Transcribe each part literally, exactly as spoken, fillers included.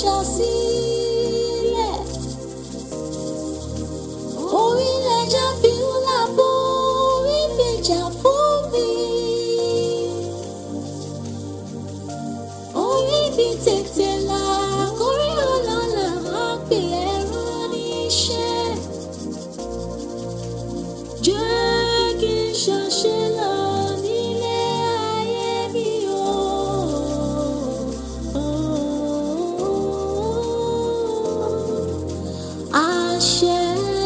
já sílẹ̀. Orílẹ̀ já fi ń làbọ̀, orí fi jà fún mi. Orí fi tètè là, kórí ọlọ́lá máa pè ẹ̀rọ níṣẹ́. Jẹ́ kí n ṣàṣelà nílé ayé mi o. Àṣẹ.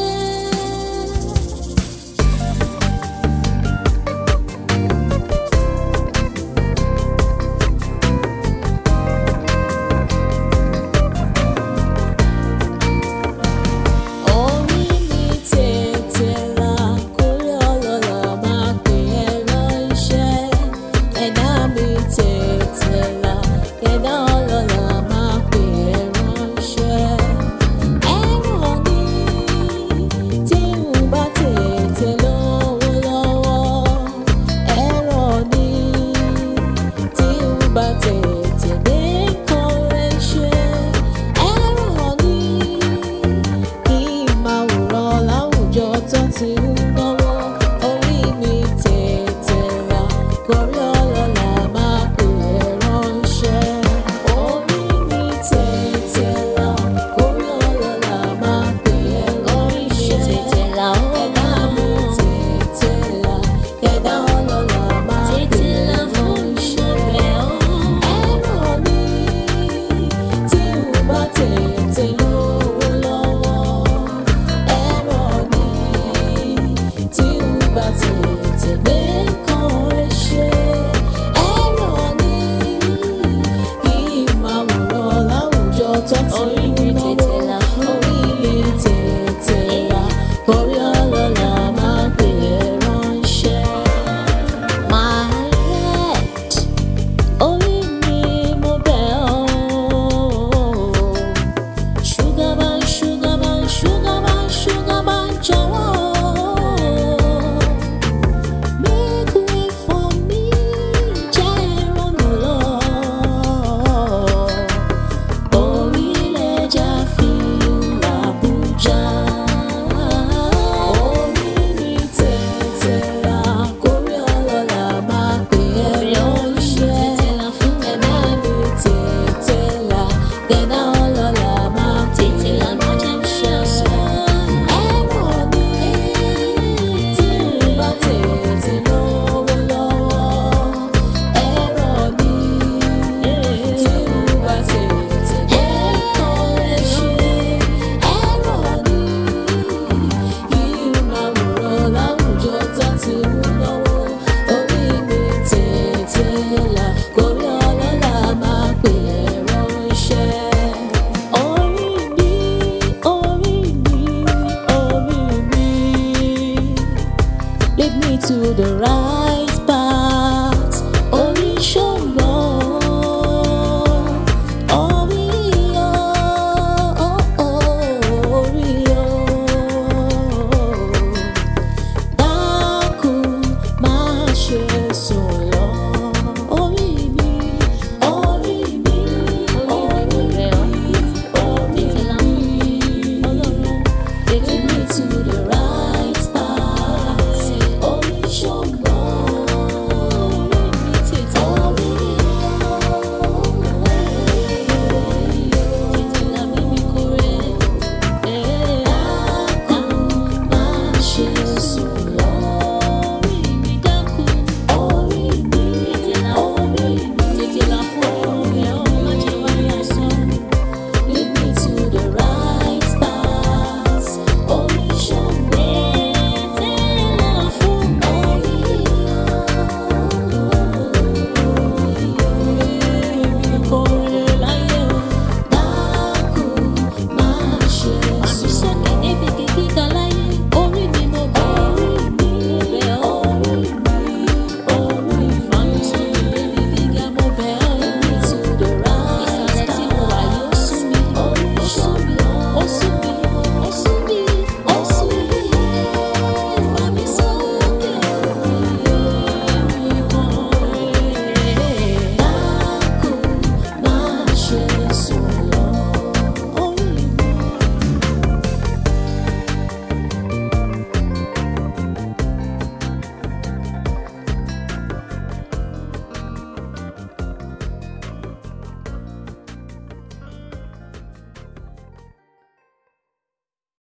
Orí mi tètè là, kórí ọlọ́lá máa pè ẹ́ ránṣẹ́. Ẹ̀dá mi tètè là, ẹ̀dá ọlọ́lá máa pè ẹ́ ránṣẹ́. Ẹ̀rọ ni tí n bá tètè lówó lọ́wọ́. Ẹ̀rọ ni tí n bá tètè dé nǹkan rẹ̀ ṣe. Ẹ̀rọ ni kí n máa wòran láwùjọ tó ti ń náwó. Orí mi tètè là, kórí ọlọ́lá máa pè ẹ́ ránṣẹ́. Orí mi tètè là, kórí ọlọ́lá máa pè ẹ́ ránṣẹ́. Tètè là ó ẹ̀dá mi tètè là, ẹ̀dá ọlọ́lá máa pè ẹ́ ránṣẹ́. Ẹ̀rọ ni tí n bá tètè